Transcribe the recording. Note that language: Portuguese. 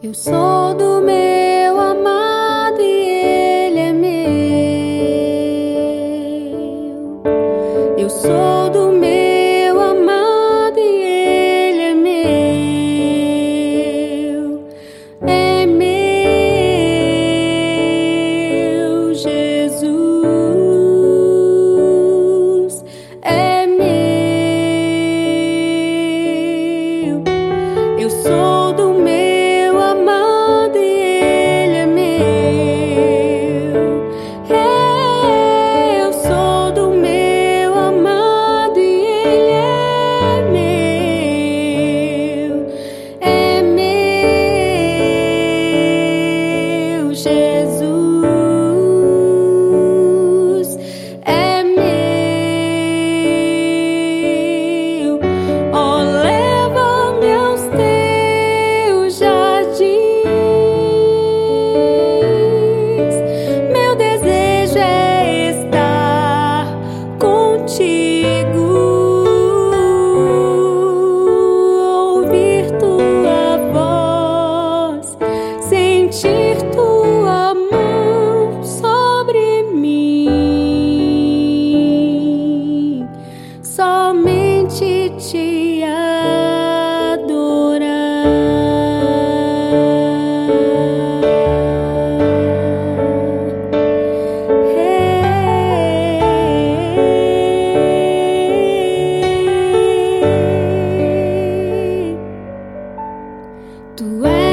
Eu sou do meu amado e ele é meu. Eu sou do meu amado e ele é meu. É meu, Jesus. É meu. Eu sou do meu amado e ele é meu. Eu sou do meu amado e ele é meu. É meu, Jesus. É meu. Oh, leva-me aos teus jardins. Meu desejo é estar contigo, ouvir tua voz, sentir tua mão sobre mim, somente te adorar. Tu